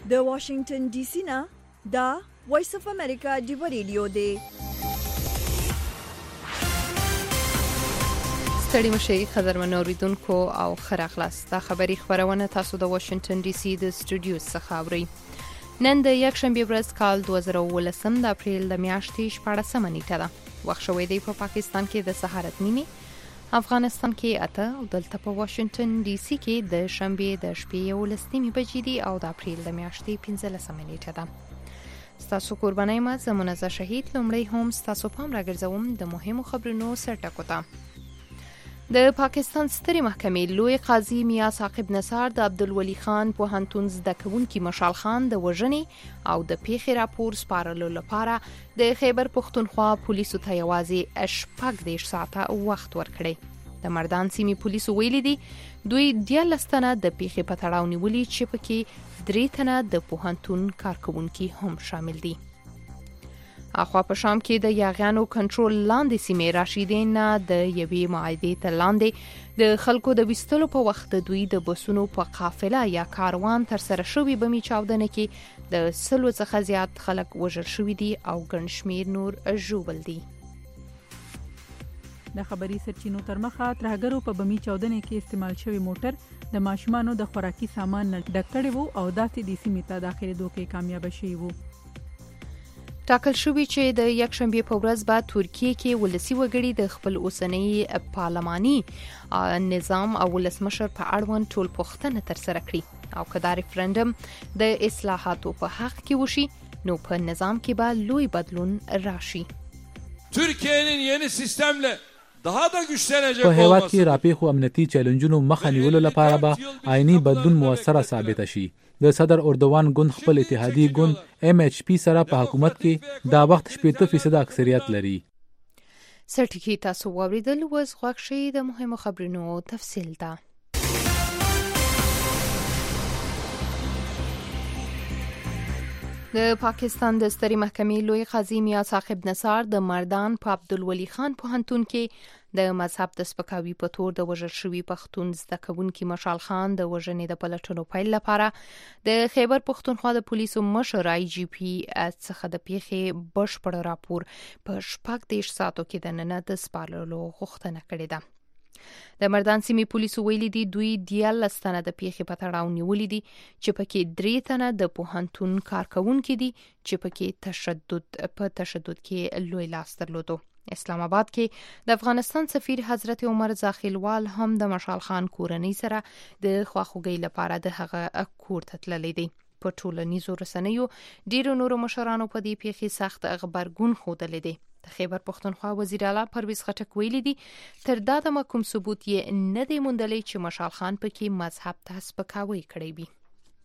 د واشنگټن ډي سي نه دا وایس اف امریکا دی ریډیو دی. ستړي مشي قدرمن اوریدونکو او خراخلاص دا خبری خبرونه تاسو د واشنگټن ډي سي د سټوډیو څخه اورئ. نن د یکشنبه ورځ کال 2019 د اپریل د میاشتې 14 نیټه ده. وخت شوی دی په پاکستان کې د سهارت نیمه، افغانستان کې اته او دلته په واشنگټن ډي سي کې د شنبه د شپې 11 بجې دي او د اپریل د میاشتې 15 نیټه ده. ستاسو قربانای ما زمونږه شهید لومړی هم ستاسو پام راګرځوم د مهمو خبرونو سرټکو ته. د پاکستان سترې محکمې لوی قاضي میاں ثاقب نثار د عبدالولي خان پوهنتون زده کوونکي مشال خان د وژنې او د پیښې راپور سپارلو لپاره د خیبر پښتونخوا پولیسو ته یوازې 18 ساعته وخت ورکړی. د مردان سیمې پولیسو ویلي دي دوی 14 تنه د پیښې په تړاو نیولي چې پکې 3 تنه د پوهنتون کارکونکي هم شامل دي. اخوا په شام کې د یاغیانو کنټرول لاندې سیمې راشدین د یوې معاهدې ته لاندې د خلکو د وستلو په وخت دوی د بسونو په قافله یا کاروان تر سره شوی بمی چاودنه کې د 100 څخه زیات خلک وژل شوی دي او ګڼ شمېر نور ژوبل دي. د خبري سرچینو تر مخه ترهګرو په بمی چاودنه کې استعمال شوی موټر د ماشومانو د خوراکي سامان نه ډک کړی وو او داسې د سیمې ته داخلي دوه کامیاب شوی وو. ټاکل شوی چې د یکشنبه په ورځ به ترکیه کې ولسی وګړي د خپل اوسنۍ پارلماني نظام او ولسمشر په اړوند ټول پوښتنه تر سره کړي او که دا ریفرندم د اصلاحاتو په حق کې وشي نو په نظام کې به لوی بدلون راشي. Türkiye'nin yeni sistemle daha da güçlenecek په هیواد olması. کې راپېښو امنیتي چیلنجونو مخه نیولو لپاره به عیني بدلون موثره ثابت شي. د صدر اردوان ګوند خپل اتحادي ګوند MHP سره په حکومت کې دا وخت 80% اکثریت لري. سرټکی تاسو واوریدل وز غوښ شي د مهمو خبرونو تفصیل ده. د پاکستان د سترې محکمې لوی قاضي میاں ثاقب نثار د مردان په عبدالولي خان پوهنتون کې د مذهب د سپکاوي په تور د وژل شوي پښتون زده کوونکي مشال خان د وژنې د پلټنو پیل لپاره د خیبر پښتونخوا د پولیسو مشر IGP څخه د پیښې بشپړ راپور په 18 ساعتو کې د نن د سپارلو غوښتنه کړې ده. د مردان سیمې پولیسو ویلي دي دوی 14 تنه د پیښې په تړاو نیولي دي چې پکې 3 تنه د پوهنتون کارکونکي دي چې پکې تشدد کې لوی لاس درلودو. اسلام آباد کې د افغانستان سفیر حضرت عمر زاخیلوال هم د مشال خان کورنۍ سره د خواخوږۍ لپاره د هغه کور ته تللی دی. په ټولنیزو رسنیو ډیرو نورو مشرانو په دې پیښې سخت غبرګون ښودلی دی. د خیبر پښتونخوا وزیر اعلی پرویز خټک ویلي دي تر دا دمه کوم ثبوت یې نه دی موندلی چې مشال خان پکې مذهب ته سپکاوی کړی وي.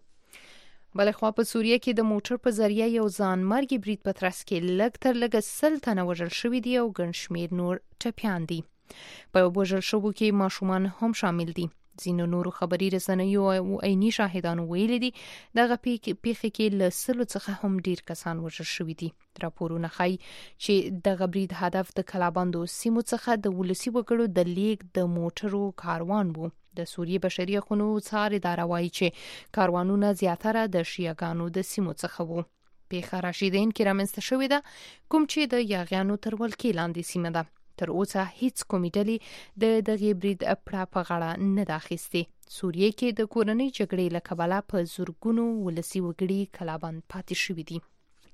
بلخوا په سوریه کې د موټر په ذریعه یو ځان مرګي برید په ترڅ کې لږ تر لږه 100 تنه وژل شوي دي او ګڼ شمېر نور ټپیان دي. په وژل شوو کې ماشومان هم شامل دي. ځینو نورو خبري رسنیو او عیني شاهدانو ویلي دي دغه پیښې کې له 100 څخه هم ډیر کسان وژل شوي دي. راپورونه ښایي چې دغه برید هدف د کلابندو سیمو څخه د ولسي وګړو د لیږد د موټرو کاروان وو. د سوریې بشري حقوقو څار اداره وایي چې کاروانونه زیاتره د شیعاګانو د سیمو څخه وو. پیښه راشدین کې رامنځته شوې ده کوم چې د یاغیانو تر ولکې لاندې سیمه ده. تر اوسه هیڅ کومې ډلې د دغه برید پړه په غاړه نه ده اخیستې. سوریې کې د کورنۍ جګړې له کبله په زورګونو ولسي وګړي کلابند پاتې شوي دي.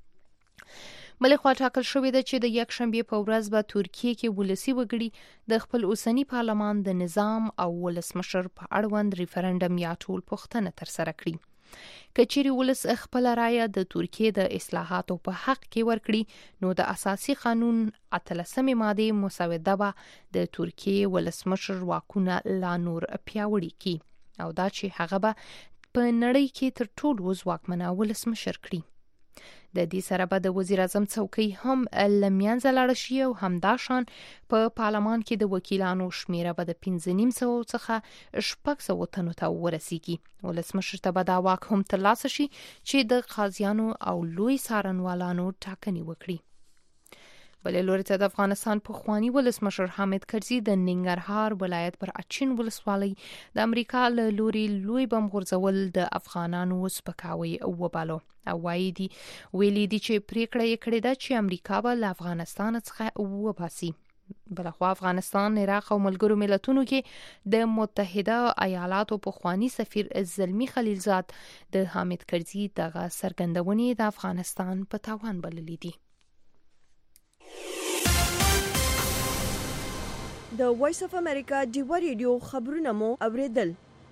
بلخوا ټاکل شوې ده چې د یکشنبه په ورځ به ترکیه کې ولسي وګړي د خپل اوسنی پارلمان د نظام او ولسمشر په اړوند ریفرندم یا ټول پوښتنه تر سره کړي. کچېرې ولس خپل رایه د ترکیه د اصلاحاتو په حق کې ورکړي نو د اساسي قانون 18 ماده مسوده به د ترکیه ولسمشر واکونه لا نور پیاوړي کړي او دا چې هغه به په نړۍ کې تر ټولو ځواکمنه ولسمشر کړي. د دې سره به د وزیر اعظم څوکۍ هم لمنځه لاړه شي او همداشان په پارلمان کې د وکیلانو شمیره به د 1500 څخه 600 تنو ته ورسیږي. ولسمشر ته به دا واک هم ترلاسه شي چې د قاضیانو او لوی څارنوالانو ټاکنې وکړي. بلې لوري ته د افغانستان پخوانی ولسمشر حامد کرزي د ننګرهار ولایت پر اچین ولسوالۍ د امریکا له لوري لوی بم غورځول د افغانانو سپکاوی وبالو او ویلي دي چې پریکړه یې کړې ده چې امریکا به له افغانستان څخه وباسي. بلخوا افغانستان، عراق او ملګرو ملتونو کې د متحده ایالاتو پخوانی سفیر زلمی خلیلزاد د حامد کرزي دغه څرګندونې د افغانستان په تاوان بللې دي. د وایس اف امریکا ډیوا ریډیو خبرونه مو اوریدل.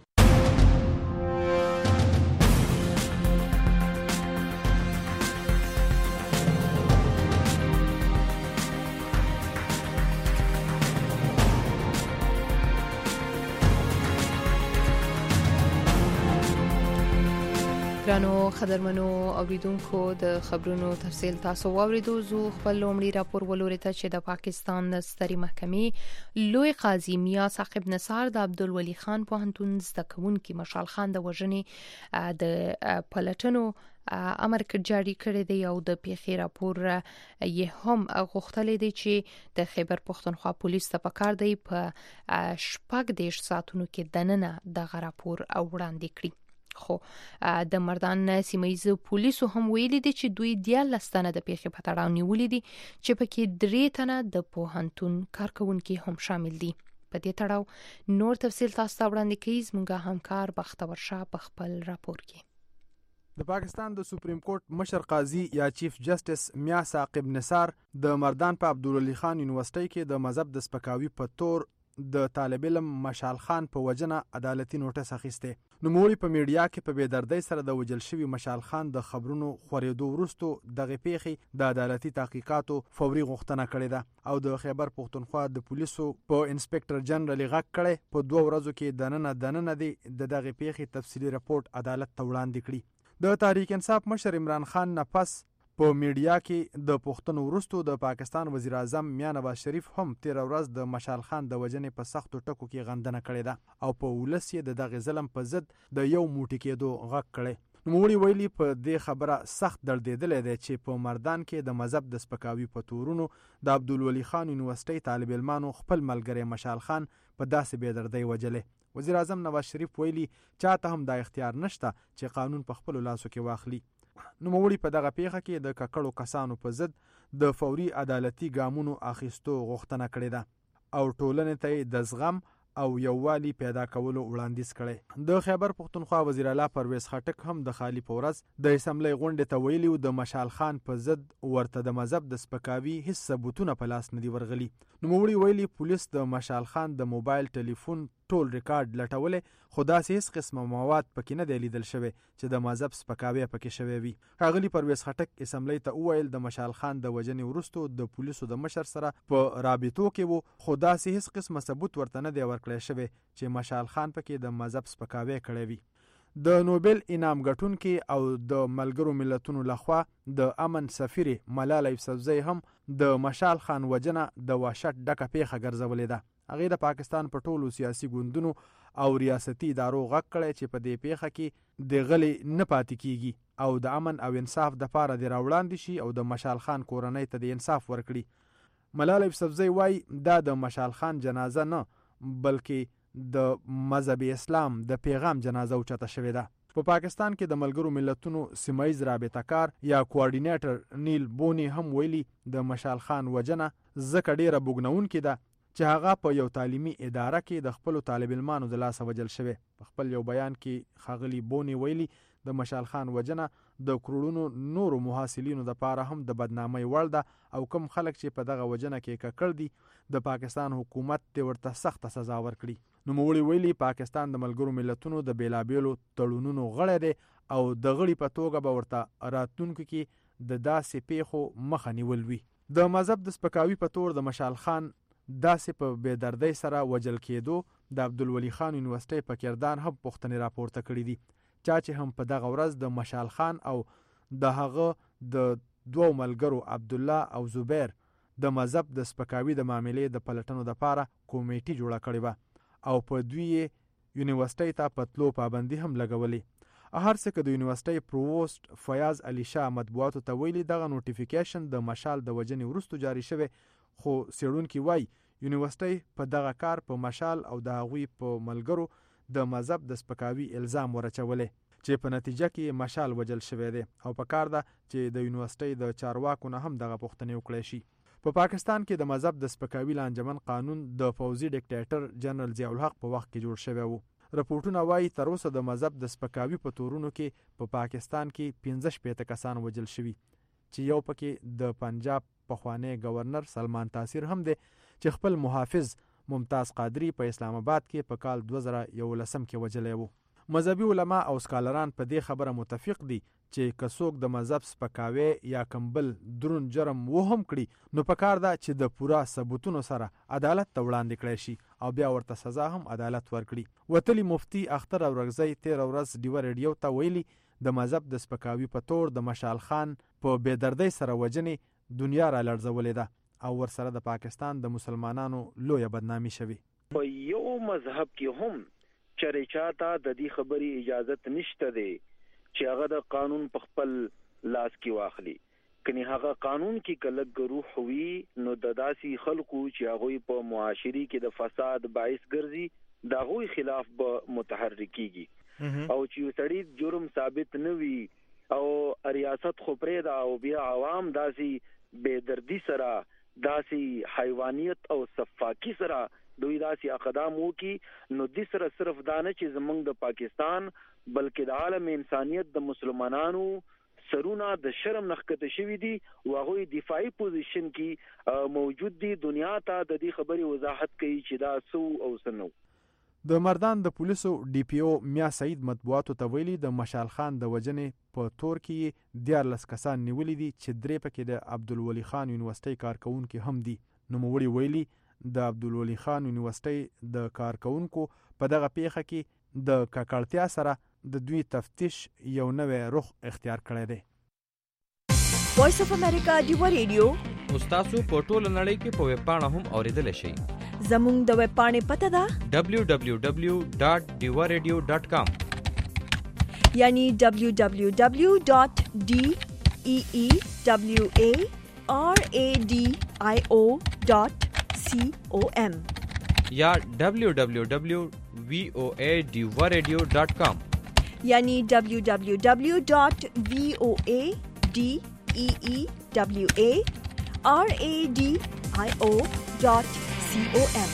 ګرانو خبرمنو اوریدونکو د خبرونو تفصیل تاسو واوریدو. زه خپل لومړی راپور ولوري ته چې د پاکستان د سترې محکمې لوی قاضي میا ثاقب نثار د عبدالولي خان پوهنتون زده کوونکي مشال خان د وژنې د پلټنو امر جاری کړی دی او د پیښې راپور یې هم غوښتلی دی چې د خیبر پښتونخوا پولیس ته پکار دی په 14 ساعتونو کې دننه دغه راپور وړاندې کړي. خو د مردان سیمایي پولیسو هم ویلي دي چې دوی 14 تنه د پیښې په تړاو نیولي دي چې پکې 3 تنه د پوهنتون کارکونکي هم شامل دي. په دې تړاو نور تفصیل تاسو ته وړاندې کوي زموږ همکار بختور شاه په خپل راپور کې. د پاکستان د سپریم کورټ مشر قاضي یا چیف جسټس میا ثاقب نثار د مردان په عبدالولي خان یونیورسيټي کې د مذهب د سپکاوي په تور د طالب علم مشال خان په وجنه عدالتي نوټس اخیسته. نوموړي په میډیا کې په بېدردۍ سره د وجل شوي مشال خان د خبرونو خورېدو وروسته دغه پیښې د عدالتي تحقیقاتو فوري غوښتنه کړې ده او د خیبر پښتونخوا د پولیسو په انسپکټر جنرال غږ کړی په 2 ورځو کې دننه دی د دغه پیښې تفصیلي رپورت عدالت ته وړاندې کړي. د تحریک انصاف مشر عمران خان نفس په میډیا کې د پښتنو وروسته د پاکستان وزیر اعظم میا نواز شریف هم 13 ورځ د مشال خان د وجنې په سختو ټکو کې غندنه کړې ده او په ولس یې د دغه ظلم په ضد د یو موټی کېدو غږ کړی. نوموړي ویلي په دې خبره سخت دردېدلی دی چې په مردان کې د مذهب د سپکاوي په تورونو د عبدالولي خان یونیورسيټي طالب علمانو خپل ملګری مشال خان په داسې بېدردۍ وجلی. وزیر اعظم نواز شریف ویلي چاته هم دا اختیار نشته چې قانون په خپل لاسو کې واخلي. نوموړي په دغه پیښه کې د ککړو کسانو په ضد د فوري عدالتي ګامونو اخیستو غوښتنه کړې ده او ټولنې ته د زغم او یووالي پیدا کولو وړاندیز کړی. د خیبر پښتونخوا وزیر اعلی پرویز خټک هم د خالی په ورځ د اسمبلی غونډې ته ویلي و د مشال خان په ضد ورته د مذهب د سپکاوي هیڅ ثبوتونه په لاس نه دي ورغلي. نوموړي ویلي پولیس د مشال خان د موبایل ټلیفون ټول ریکارډ لټولې خو داسې هیڅ قسمه مواد پکې نه دی لیدل شوی چې د مذهب سپکاوی پکې شوی وي. ښاغلي پرویز خټک اسمبلی ته وویل د مشال خان د وژنې وروسته د پولیسو د مشر سره په رابطو کې وو خو داسې هیڅ قسمه ثبوت ورته نه دی ورکړی شوی چې مشال خان پکې د مذهب سپکاوی کړی وي. د نوبل انعام ګټونکي او د ملګرو ملتونو لخوا د امن سفیر ملاله یوسفزۍ هم د مشال خان وجنه د وحشت ډکه پیښه ګرځولې ده. هغې د پاکستان په ټولو سیاسي ګوندونو او ریاستي ادارو غږ کړی چې په دې پیښه کې د غلې نه پاتې کیږي او د امن او انصاف دپاره د راوړاندې شي او د مشال خان کورنۍ ته د انصاف ورکړي. ملاله یوسفزۍ وایي دا د مشال خان جنازه نه بلکې د مذهب اسلام د پیغام جنازه اوچته شوې ده. په پاکستان کې د ملګرو ملتونو سیمایي رابطه کار یا کوارډینیټر نیل بونی هم ویلي د مشال خان وجنه ځکه ډیره بوږنونکې ده چې هغه په یو تعلیمي اداره کې د خپلو طالب علمانو د لاسه وجل شوی. په خپل یو بیان کې ښاغلي بونی ویلي د مشال خان وجنه د کروڑونو نورو محاصلینو دپاره هم د بدنامۍ وړ ده او کوم خلک چې په دغه وجنه کې ککړ دي د پاکستان حکومت دې ورته سخته سزا ورکړي. نوموړي ویلي پاکستان د ملګرو ملتونو د بیلابیلو تړونونو غړی دی او د غړي په توګه به ورته راتلونکو کې د داسې پیښو مخه نیول وي. د مذهب د سپکاوي په تور د مشال خان داسې په بېدردۍ سره وجل کېدو د عبدالولي خان یونیورسيټي په کردان هم پوښتنې راپورته کړي دي. چا چې هم په دغه ورځ د مشال خان او د هغه د 2 ملګرو عبدالله او زبیر د مذهب د سپکاوي د معاملې د پلټنو دپاره کمیټې جوړه کړې وه او په دوی یې یونیورسيټي ته په تلو پابندي هم لګولې هر څه که د یونیورسيټي پرووست فیاض علي شاه مطبوعاتو ته ویلي دغه نوټیفیکیشن د مشال د وجنې وروسته جاری شوی، خو څېړونکي وایي یونیورسيټي په دغه کار په مشال او د هغوی په ملګرو د مذهب د سپکاوي الزام ورچولې چې په نتیجه کې مشال وجل شوی دی او په کار ده چې د یونیورسيټي د چارواکو نه هم دغه پوښتنې وکړای شي. په پاکستان کې د مذهب د سپکاوي لانجمن قانون د پوځي ډیکټیټر جنرال ضیاء الحق په وخت کې جوړ شوی و. رپورټونه وایي تر اوسه د مذهب د سپکاوي په تورونو کې په پاکستان کې 15 کسان وجل شوي چې یو پکې د پنجاب پخوانی گورنر سلمان تاثیر هم دی چې خپل محافظ ممتاز قادری په اسلام آباد کې په کال 2011 کې وجلی و. مذهبي علما او سکالران په دې خبره متفق دي چې که څوک د مذهب سپکاوی یا کمبل درون جرم وهم کړي نو په کار ده چې د پوره ثبوتونو سره عدالت ته وړاندې کړی شي او بیا ورته سزا هم عدالت ورکړي. وتلی مفتی اختر اورغزی 13 ورځ ډیوه ریډیو ته ویلي د مذهب د سپکاوي په تور د مشال خان په بېدردۍ سره وجنې دنیا را لړزولې ده او ورسره د پاکستان د مسلمانانو لویه بدنامي شوي. په یو مذهب کې هم چرې چاته د دې خبرې اجازت نشته دی چې هغه د قانون په خپل لاس کې واخلي. کني هغه قانون کې کلک روح وي نو د داسې خلکو چې هغه په معاشري کې د فساد باعث ګرځي د هغه خلاف به متحرکيږي او چې سړی جرم ثابت نه وي او ریاست خو پرې دا او بیا عوام داسې بے-دردی سره داسې حیوانیت او صفاکی سره دوی داسې اقدام وکي نو د سره صرف دانه چې زمونږ د پاکستان بلکې د عالم انسانیت د مسلمانانو سرونه د شرم نخکته شوی دي او هغه دفاعي پوزیشن کې موجود دي. دنیا ته د دې خبرې وضاحت کوي چې دا سو او سنو. د مردان د پولیسو ډي پی او میا سعید مطبوعاتو ته ویلي د مشال خان د وجنې په تور کې 14 کسان نیولې دي چې 3 پکې د عبدالولي خان یونیورسيټي کارکونکو هم دي. نوموړي ویلي د عبدالولي خان یونیورسيټي د کارکونکو په دغه پیښه کې د ککړتیا سره د دوی تفتیش یو نوې رخ اختیار کړی دی. وایس اف امریکا ډیوه ریډیو تاسو په ټوله نړۍ کې په ویب پاڼه هم اوریدل شئ. زموږ د ویب پاڼې پته ده www.diwaradio.com یعنی www.deewaradio.com یا www.voadiwaradio.com یعنی www.voadiwaradio.com.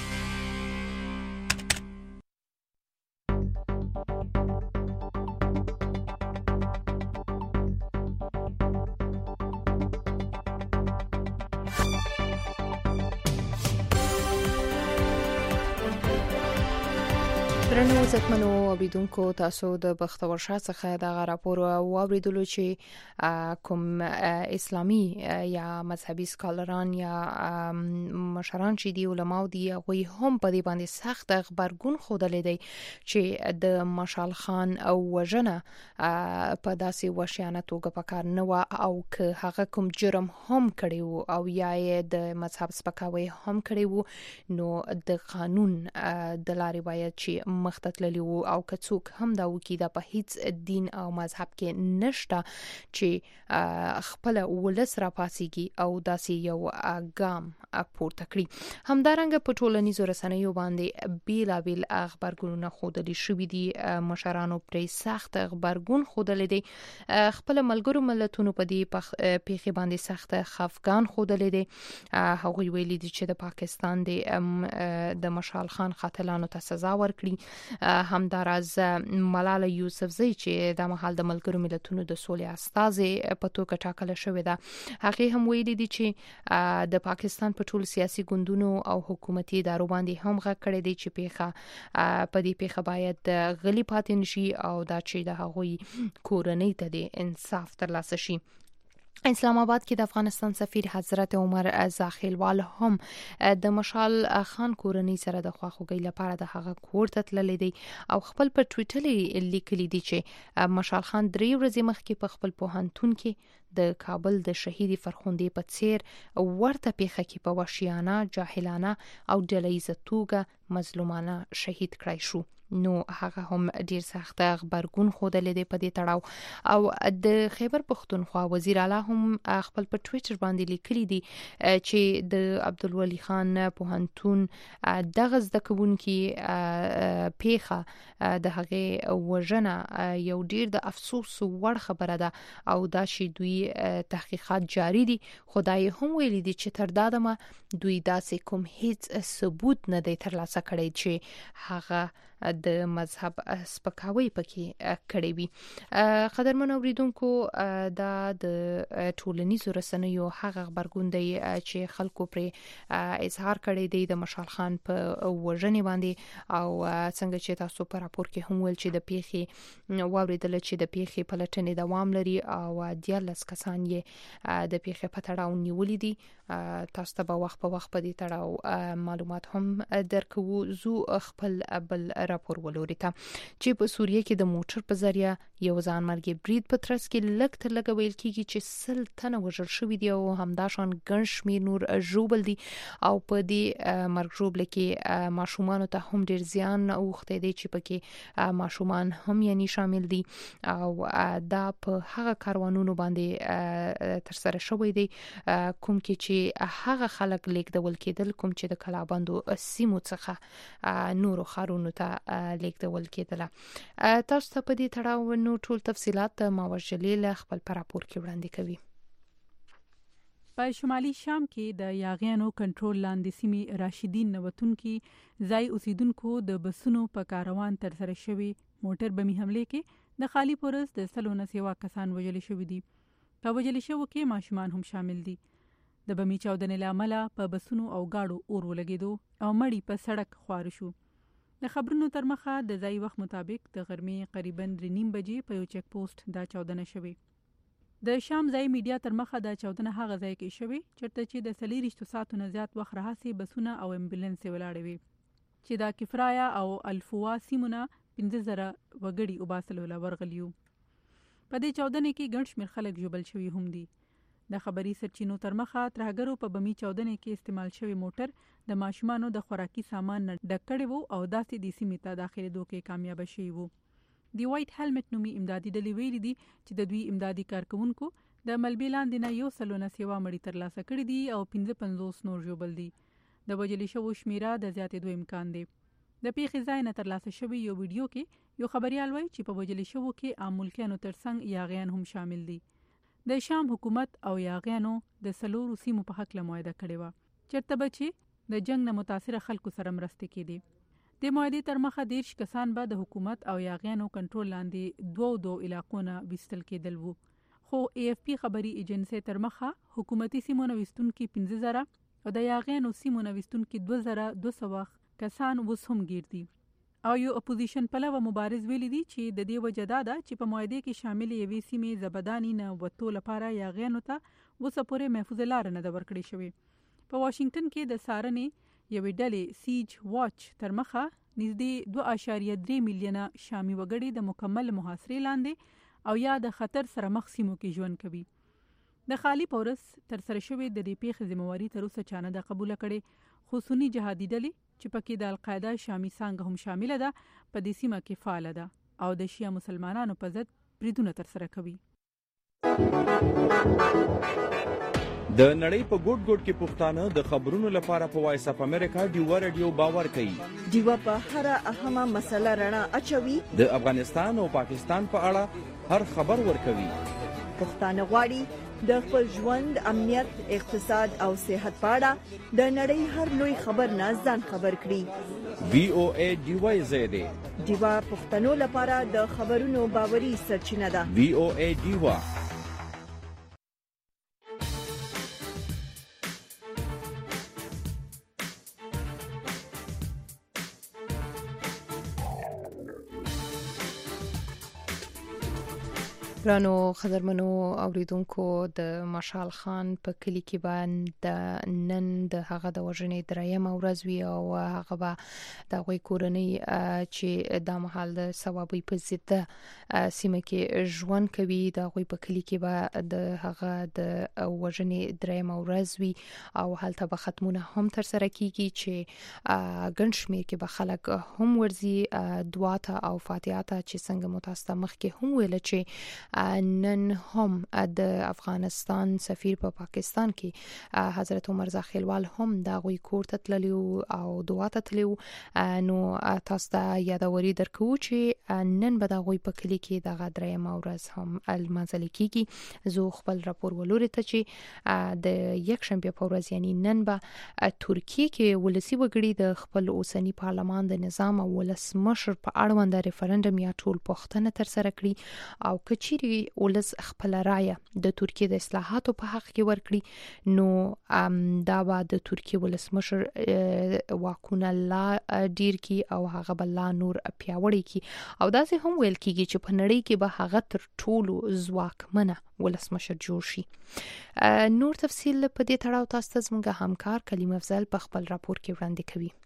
درنو عزتمنو اوریدونکو تاسو د بختور شاه څخه د راپور واوریدلو چې کوم اسلامی یا مذهبي سکالران یا مشران چې دی علماو دی هغه هم په دې باندې سخت خبرګون خوده لیدي چې د مشال خان او وجنه په داسې وشیانه توګه پکار نه و او که هغه کوم جرم هم کړی وو او یا د مذهب سپکاوی هم کړی وو نو د قانون د لارې باید چې مختتللی وو او که څوک هم دا وکي دا په هیڅ دین او مذهب کې نشته چې خپل ولس را پاسيږي او داسې یو ګام پورته کړي. همدارنګه په ټولنیزو رسنیو باندې بیلابیل خبرګونونه خودلی شوې دي. مشرانو پرې سخت خبرګون خودلی دي. خپل ملګرو ملتونو په دې پیښې باندې سخت خفګان خودلی دي. هغوی ویلي دي چې د پاکستان د مشال خان قاتلانو ته سزا ورکړي. همداراز ملاله یوسفزۍ چې د مهال د ملګرو ملتونو د سولې استازي په توګه ټاکل شوې ده هغه هم ویلي دي چې د پاکستان په ټول سیاسي ګوندونو او حکومتي ادارو باندې هم غږ کړی دی چې په دې پیښه باید غلي پاتې نشي او دا چې د هغوی کورنۍ ته د انصاف ترلاسه شي. اسلام آباد کې د افغانستان سفیر حضرت عمر زاخیلوال هم د مشال خان کورنۍ سره د خواخوږۍ لپاره د هغه کور ته تللی دی او خپل په ټویټر لیکلی دی چې مشال خان 3 ورځې مخکې په خپل پوهنتون کې د کابل د شهید فرخندې په څیر ورته پیښه کې په وحشیانه جاهلانه او ډلهییزه توګه مظلومانه شهید کړای شو. نو هغه هم ډیر سخت خبرګون خوده لیدي په دې تړاو او د خیبر پختونخوا وزیر اعلی هم خپل په ټوئیټر باندې لیکلي دي چې د عبدالولي خان پوهنتون دغه زده کوونکي پیښه د هغه وژنه یو ډیر د افسوس وړ خبره ده او دا چې دوی تحقیقات جاری دي. خدای هم ویلي دي چې تر دا دمه دوی داسې کوم هیڅ ثبوت نه دی ترلاسه کړی چې هغه د مذهب سپکاوی پکې کړی وي. قدرمن اوریدونکو دا د ټولنیزو رسنیو هغه خبرګون دی چې خلکو پر اظهار کړی دی د مشال خان په وژنې باندې او څنګه چې تاسو په راپور کې هم ویل چې د پیښې واوریدل چې د پیښې پلټنې دوام لري او 14 کسان یې د پیښې په تړاو نیولې دي. تاسو ته به وخت په وخت په دې تړاو معلومات هم درکوو. زو خپل بل راپور ولوري ته چې په سوریه کې د موټر په ذریعہ یو ځانمرګي برید په ترڅ کې لږ تر لږه ویل کیږي چې 100 تنه وژل شوي دي او همداشان ګڼ شمیر نور ژوبل دي او په دې مرګ ژوبل کې ماشومان ته هم ډیر زیان اوخته دي چې پکې ماشومان هم یعنی شامل دي او دا په هغه کاروانونو باندې تر سره شوی دی کوم کې چې هغه خلک لیکدول کېدل کوم چې د کلابندو سیمو څخه نورو خارونو ته لیکدول کېدل. تاسو ته په دې تړاو نو ټول تفصيلات ماوجلیل خپل پر راپور کې وړاندې کوي. په شمالي شام کې د یاغیانو کنټرول لاندې سیمې راشدین نوتونکي ځای اوسیدونکو د بسونو په کاروان تر سره شوی موټر بمي حمله کې د خالی پورس د سلو نسوا کسان وژل شوی دي. په وژل شوو کې ماشومان هم شامل دي. د بمي چاودنې لامل په بسونو او گاډو اور ولګیدو او مړی په سړک خوار شو. د خبرونو تر مخه د ځای وخت مطابق د غرمې قریباً 3:30 بجې په یو چک پوسټ دا چاودنه شوې. د شام ځای میډیا تر مخه دا چاودنه هغه ځای کې شوې چېرته چې د 4 ساعتو نه زیات وخت راهیسې بسونه او امبولانس ولاړې وي چې د کفرایا او الفوا سیمونه 15,000 وګړي وباسلو ورغلیو. په دې چاودنه کې ګڼ شمېر خلک ژوبل شوي هم دي. د خبري سرچینو تر مخه ترهګرو په بمي چاودنه کې استعمال شوی موټر د ماشومانو د خوراکي سامان نه ډک کړی وو او داسې د سیمې ته داخلېدو کې کامیاب شوی وو. دی وایټ هیلمټ نومي امدادي ډلې ویلي دي چې د دوی امدادي کارکونکو د ملبې لاندې نه 100 سیوا مړي ترلاسه کړي دي او 55 نور ژوبل دي. د وژل شوو شمیره د زیاتېدو امکان دی. د پیښې ځای نه ترلاسه شوی یو ویډیو کې یو خبريال وایي چې په وژل شوو کې عام ملکیانو ترڅنګ یاغیان هم شامل دي. د شام حکومت او یاغیانو د سلورو سیمو په حق له معاهده کړې وه چېرته به چې د جنگ نه متاثره خلکو سره مرستې کېدې. د معاهدې تر مخه 13 کسان به د حکومت او یاغیانو کنټرول لاندې دوه علاقو نه ویستل کېدل وو. خو AFP خبري ایجنسی تر مخه حکومتي سیمو نه ویستونکي 15,000 او د یاغیانو سیمو نه ویستونکي 2200 کسان وس هم ګیر دي. او یو اپوزیشن پلوه مبارز ویلي دي چې د دې وجه دا ده چې په معاهده کې شامل یوې سیمې زبدانی نه وتو لپاره یاغیانو ته وسه پورې محفوظ لار نه د ورکړې شوې. په واشنگټن کې د سارنې یوې ډلې سیج واچ تر مخه نږدې 2.3 میلیونه شامي وګړي د مکمل محاصرې لاندې او یا د خطر سره مخ سیمو کې ژوند کوي. د خالی پورس تر سره شوی د دې پیښې ذمہواری تر اوسه چانه د قبول کړي. خو سنی جهادي ډلې چې پکې د القاعده شامي څانګه هم شامل ده په دې سیمه کې فعال ده او د شیعه مسلمانانو په ضد بریدونه تر سره کوي. د نړۍ په ګوټ ګوټ کې پښتانه د خبرونو لپاره په وایس اف امریکا ډیوا رادیو باور کوي. ډیوا په هر اهمه مسله رڼا اچوي. د افغانستان او پاکستان په اړه هر خبر ورکوي. پښتانه غواړي د خپل ژوند امنیت اقتصاد او صحت په اړه د نړۍ هر لوی خبر نه ځان خبر کړي. VOA ډیوا زیاده ډیوا پښتنو لپاره د خبرونو باوري سرچینه ده. VOA ډیوا رانو خضرمنو اوریدونکو د مشال خان په کلی کې باندې نن د هغه د وژنې دریم ورځ وی او هغه به د غوي کورنۍ چې د محل د ثوابي په ضد سیمه کې ژوند کوي د غوي په کلی کې به د هغه د وژنې دریم ورځ وی او هلته به ختمونه هم تر سره کیږي چې ګنشمیر کې به خلک هم ورزي دعا ته او فاتحه ته چې څنګه متاسفه مخ کې هم ویل چې نن هم د افغانستان سفیر په پاکستان کې حضرت عمر زاخیلوال هم د غوي کور ته تللی او دعا ته تللی نو تاسو ته یادوري درکو چې نن به د غوي په کلی کې د غدرې مورز هم المنزل کېږي زه خپل راپور ولوري ته چې د یک شنبه په ورځ یعنی نن به ترکیه کې ولسی وګړي د خپل اوسنی پارلمان د نظام او ولسمشر په اړوند ریفرندوم یا ټول پوښتنه تر سره کړي او کچيري ولس خپل رائے د ترکیه د اصلاحاتو په حق کې ورکړي نو دا به د ترکیه ولسمشر واکونه لا ډیر کی او هغه بل نور پیاوړی کی او داسې هم ویل کیږي چې په نړۍ کې به هغه تر ټولو ځواکمنه ولسمشر جوړ شي. نور تفصیل په دې تړاو تاسو ته زموږ همکار کلیم افضل په خپل راپور کې وړاندې کوي.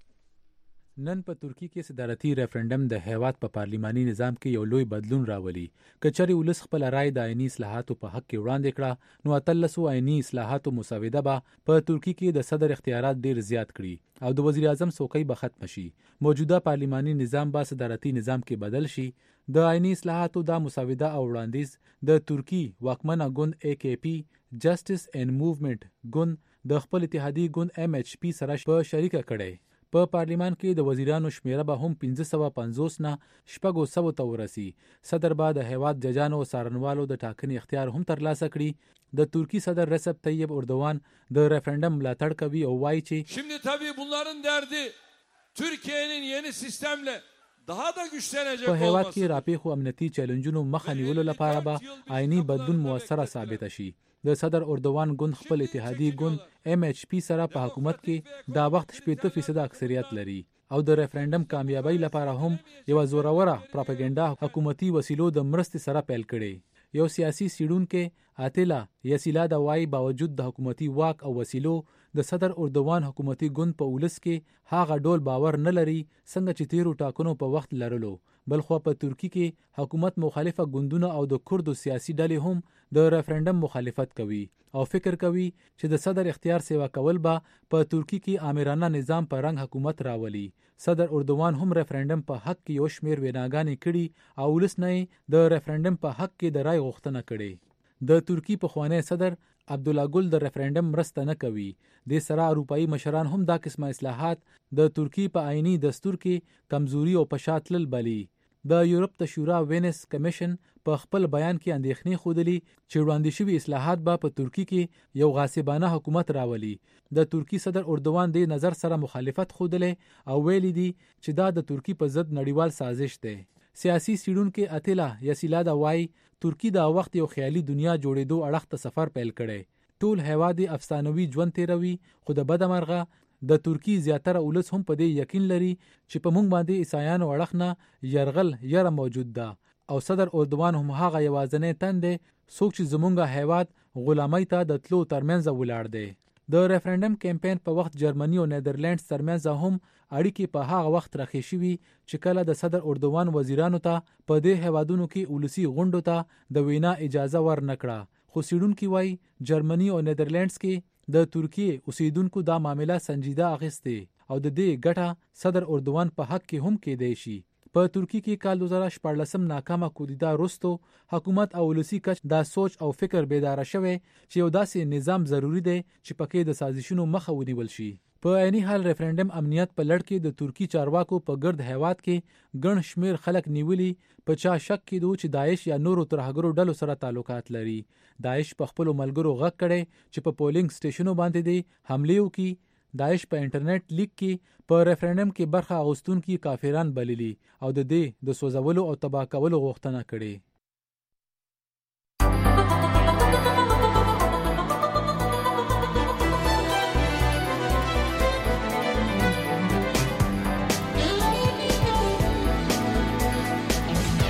نن په ترکیه کې صدارتي ریفرندم د هیواد په پارلیماني نظام کې یو لوی بدلون راولي. کچري ولس خپل رائے د آئینی اصلاحاتو په حق کې وړاندې کړه نو اتلسو آئینی اصلاحاتو مسوده به په ترکیه کې د صدر اختیارات ډیر زیات کړي او د وزیر اعظم څوکۍ به ختم شي. موجوده پارلیماني نظام به صدارتي نظام کې بدل شي. د آئینی اصلاحاتو د مسوده او وړاندیز د ترکیه واکمنه ګوند AKP جسټس اینڈ موومنت ګوند د خپل اتحادیه ګوند MHP سره په شریکه کړي. په پارلیمان کې د وزیرانو شمیره به هم 1550 نه 600 ته ورسي. صدر به د هیواد ججانو او څارنوالو د ټاکنې اختیار هم ترلاسه کړي. د ترکی صدر رسب طیب اردوغان د ریفرندم ملاتړ کوي او وایي چې Şimdi tabii bunların derdi Türkiye'nin yeni sistemle daha da güçlenecek په هیواد olması. کې راپېښو امنیتي چیلنجونو مخه نیولو لپاره به آئینی بدلون موثره ثابت شي. د صدر اردوغان ګوند خپل اتحادیه ګوند MHP سره په حکومت کې دا وخت 80% اکثریت لري او د ریفرندم کامیابی لپاره هم یو زوروره پروپاګاندا حکومتي وسیلو د مرستې سره پیل کړي. یو سیاسي سیډونکو اتلا یسیلا د وای باوجود د حکومتي واک او وسیلو د صدر اردوغان حکومتي ګوند په ولس کې هغه ډول باور نه لري څنګه چې تیرو ټاکنو په وخت لرلو. بلخو په ترکیه کې حکومت مخالفه ګوندونه او د کردو سیاسي ډلې هم د ریفرندم مخالفت کوي او فکر کوي چې د صدر اختیار سیوا کول به په ترکیه کې آمرانه نظام پر رنګ حکومت راولي. صدر اردوغان هم ریفرندم په حق کې یو شمیر ویناګانې کړي او ولس نه د ریفرندم په حق کې د رائے غوښتنه کړي. د ترکیه پخوانی صدر عبدالله ګل د ریفرندم مرسته نه کوي. د سره اروپאי مشران هم دا قسمه اصلاحات د ترکیه په آئینی دستور کې کمزوري او پشاتل بلی. د یورپ د شورا وینس کمیشن په خپل بیان کې اندېښنې خودلی چې وړاندې شوي اصلاحات به په ترکیه کې یو غاصبانه حکومت راولي. د ترکیه صدر اردوغان د نظر سره مخالفت خودلی او ویلي دي چې دا د ترکیه په ضد نړیوال سازش دی. سیاسي سیډونکو اتلا یسیلا د وای ترکیه د وخت یو خیالي دنیا جوړېدو اړخ ته سفر پیل کړي. ټول هیواد افسانوي ژوند تیروي خو د بدمرغه د ترکیه زیاتره ولس هم په دې یقین لري چې په موږ باندې عیسایانو اړخ نه يرغل یره موجود ده او صدر اردوغان هم هغه یوازنی تند څوک چې زمونږه هیواد غلامۍ ته د تلو ترمنځ ولاړ دی. د ریفرندم کمپاین په وخت جرمني او نیدرلینډز ترمنځ هم اړیکې په هغه وخت راخې شوي چې کله د صدر اردوغان وزیرانو ته په دې هیوادونو کې ولسی غونډو ته د وینا اجازه ورنکړه. خو سیډونکو وای جرمني او نیدرلینډز کې د ترکیه اوسیدونکو دا معاملہ سنجیده اخیسته او د دې ګټه صدر اردوغان په حق کې هم کېدای شي. په ترکیه کې کال 2014 ناکامه کودتا وروسته حکومت او ولسی کچ دا سوچ او فکر بیدار شوه چې یو داسې نظام ضروری دی چې پکې د سازشونو مخه ونیول شي. په عیني حال ریفرندم امنیت په لړ کې د ترکی چارواکو په ګرد هیواد کې ګڼ شمیر خلک نیولي په چا شک کېدو چې داعش یا نورو ترهګرو ډلو سره تعلقات لري. داعش په خپل ملګرو غږ کړي چې په پولینګ سټیشنونو باندې دي حمله وکړي. داعش په انټرنیټ لیک کې په ریفرندم کې برخه اغوستونکو کافران بللي او د دې د سوځولو او تباه کولو غوښتنه کړې.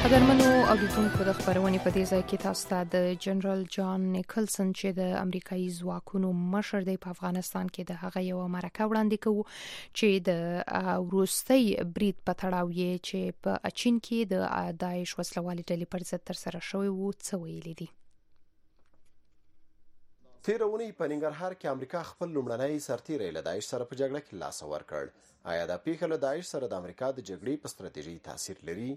قدرمنو اوریدونکو د خبرونې په دې ځای کې تاسو ته د جنرال جان نیکلسن چې د امریکایي ځواکونو مشر دی په افغانستان کې د هغه یو مرکه وړاندې کوو چې د وروستي برید په تړاو یې چې په اچین کې د داعش وسلوالې ډلې پر ضد ترسره شوی و څه ویلي دي. تېره اونۍ په ننګرهار کې امریکا خپل لومړنی سرتیری له داعش سره په جګړه کې لاس ورکړ. آیا دا پیښه له داعش سره د امریکا د جګړې په ستراتیژي تاثیر لري؟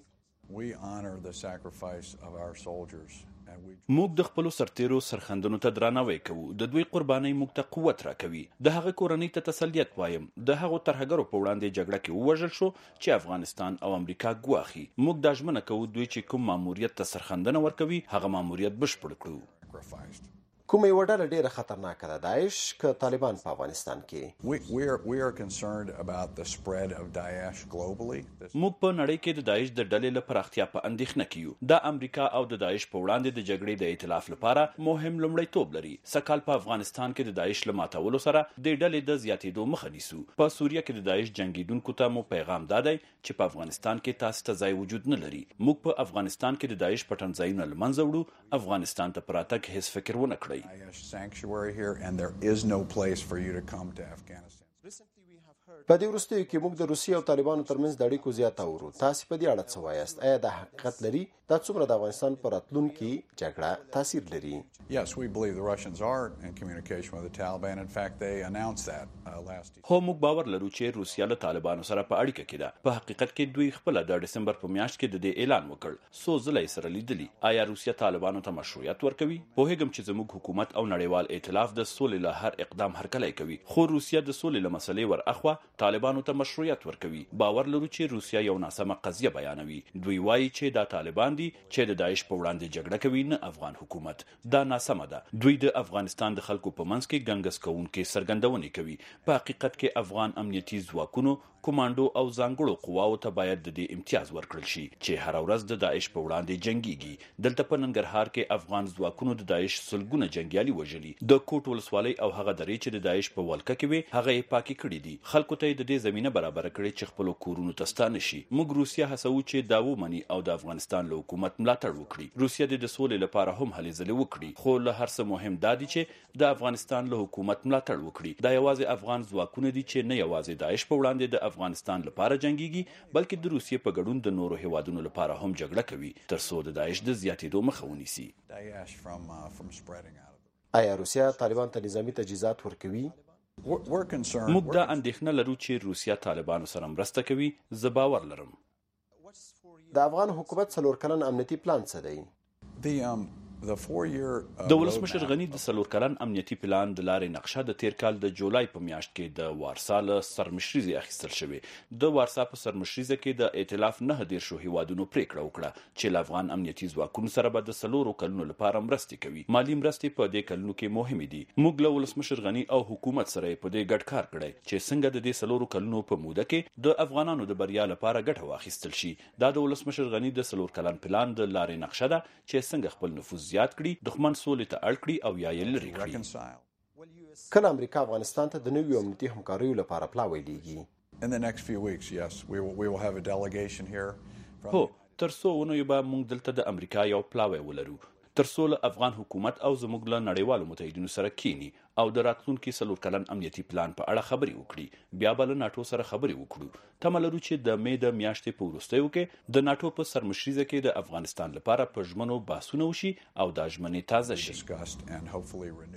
موږ د خپل سرتیرو سرخندونو ته درناوی کوو. د دوی قرباني موږ ته قوت راکوي. د هغه کورنۍ ته تسلیت وایم. د هغه ترهګرو په وړاندې جګړه کې ووژل شو چې افغانستان او امریکا ګواخي. موږ د ژمنه کوو دوی چې کوم ماموریت ته سرخندنه ورکوي هغه ماموریت بشپړ کړو. کومه یو ډله ډیره خطرناکه ده، داعش که طالبان په افغانستان کې؟ موږ په نړۍ کې د داعش د ډلې له پراختیا په اندېښنه کې یو. دا امریکا او د داعش په وړاندې د جګړې د ائتلاف لپاره مهم لومړیتوب لري. سکهال په افغانستان کې د داعش له ماتولو سره د ډلې د زیاتېدو مخه نیسو. په سوریه کې د داعش جنگیدونکو ته مو پیغام دادی چې په افغانستان کې تاسو ته ځای وجود نه لري. موږ په افغانستان کې د داعش پټنځایونه له منځه وړو. افغانستان ته پراتګ هیڅ فکر ونه کړئ. sanctuary here and there is no place for you to come to Afghanistan. په دې وروستیو کې موږ د روسیې او طالبانو ترمنځ د اړیکو زیاته اورو. تاسو په دې اړه څه وایاست؟ آیا دا حقیقت لري؟ دا څومره د افغانستان پر راتلونکي جګړه تاثیر لري؟ Yes, we believe the Russians are in communication with the Taliban. In fact, they announced that last year. هو موږ باور لرو چې روسیا له طالبانو سره په اړیکه کې ده. په حقیقت کې دوی خپل د دسمبر په میاشت کې د دې اعلان وکړ. څو ځله یې سره لیدلی. آیا روسیا طالبانو ته مشروعیت ورکوي؟ پوهیږم چې زموږ حکومت او نړیوال ائتلاف د سولې له هر اقدام هرکلی کوي. خو روسیا د سولې له مسلې ور اخوا طالبانو ته مشروعیت ورکوي. باور لرو چې روسیا یو ناسمه قضیه بیانوي. دوی وایي چې دا طالبان دي چې د داعش په وړاندې جګړه کوي، نه افغان حکومت. دا ناسمه ده. دوی د افغانستان د خلکو په منځ کې ګنګس کوونکې سرګندونې کوي. په حقیقت کې افغان امنیتي ځواکونو، کمانډو او ځانګړو قواو ته باید د دې امتیاز ورکړل شي چې هر ورځ د داعش په وړاندې جنگيږي. دلته په ننګرهار کې افغان ځواکونو د داعش سلګونه جنگیالي وژلي. د کوټ ولسوالۍ او هغه درې چې د داعش په ولکه کې وي هغه یې پاکي کړې دي. خلکو ته د دې زمينه برابر کړي چې خپل کورونو ته ستانه شي. موږ روسیا هڅو چې دا ومني او د افغانستان له حکومت ملاتړ وکړي. روسیا د سولې لپاره هم هلې ځلې وکړي. خو له هر څه مهم دا دی چې د افغانستان له حکومت ملاتړ وکړي. دا یوازې افغان ځواکونه دي چې نه یوازې داعش په وړاندې د افغانستان لپاره جنگيږي بلکې د روسیې په ګډون د نورو هیوادونو لپاره هم جګړه کوي تر څو د داعش د زیاتېدو مخه ونیسي. آیا روسیا طالبان ته نظامی تجهیزات ورکوي؟ موږ دا اندېښنه لرو چې روسیا طالبانو سره مرسته کوي. زه باور لرم. د افغان حکومت 4 کلن امنیتي پلان څه دی؟ د ولسمشر غنی د 4 کلن امنیتي پلان د لارې نقشه د تیر کال د جولای په میاشت کې د وارسا له سرمشريزي اخیستل شوی. د وارسا په سرمشريزه کې د ائتلاف 19 هیوادونو پریکړه وکړه چې ل افغان امنیتي ځواکونو سره به د 4 کلونو لپاره مرستې کوي. مالی مرستې په دې کلونو کې مهمه دي. موږ له ولسمشر غنی او حکومت سره په دې ګډ کار کړی چې څنګه د دې 4 کلونو په موده کې د افغانانو د بریا لپاره ګټه واخیستل شي. دا د ولسمشر غنی د 4 کلن پلان د لارې نقشه ده چې څنګه خپل نفوذ زیات کړي، دښمن سولې ته اړ کړي او یا یې لرې کړي. کله امریکا افغانستان ته د نویو امنیتي همکاریو لپاره پلاوی لیږي؟ هو، تر څو ونیو به موږ دلته د امریکا یو پلاوی ولرو تر څو له افغان حکومت او زموږ له نړیوالو متحدینو سره کینی او د راتلونکي 4 کلن امنیتي پلان په اړه خبرې وکړي. بیا به له ناټو سره خبرې وکړو. تمه لرو چې د مې د میاشتې په وروستیو کې د ناټو په سرمشريزه کې د افغانستان لپاره په ژمنو بحثونه وشي او دا ژمنې تازه شي.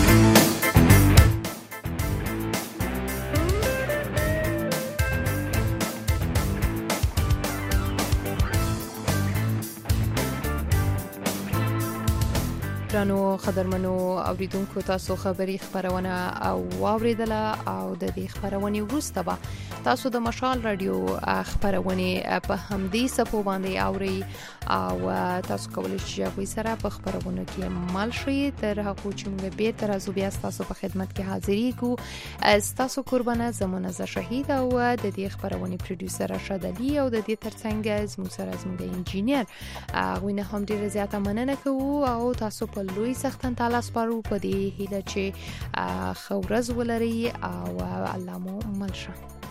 درنو قدرمنو اوریدونکو، تاسو خبری خبرونه او واوریدله او د دې خبرونې وروسته به تاسو د مشال رادیو خبرونه په همدې سپو باندې اوري او تاسو کولی شئ چې سره په خبرونو کې مل شئ. تر هغه چې موږ به تر ازو بیا تاسو په خدمت کې حاضرې کو. تاسو قربانه زمونه ز شهید او د دې خبرونه پروډوسر راشد علي او د دې ترڅنګ زموږ سره زموږ انجینیر غوینه هم ډیره زیاته مننه کوو او تاسو په لوی سختن تعالی سپارو په دې هیله چې خورز ولري او الله مو مل شه.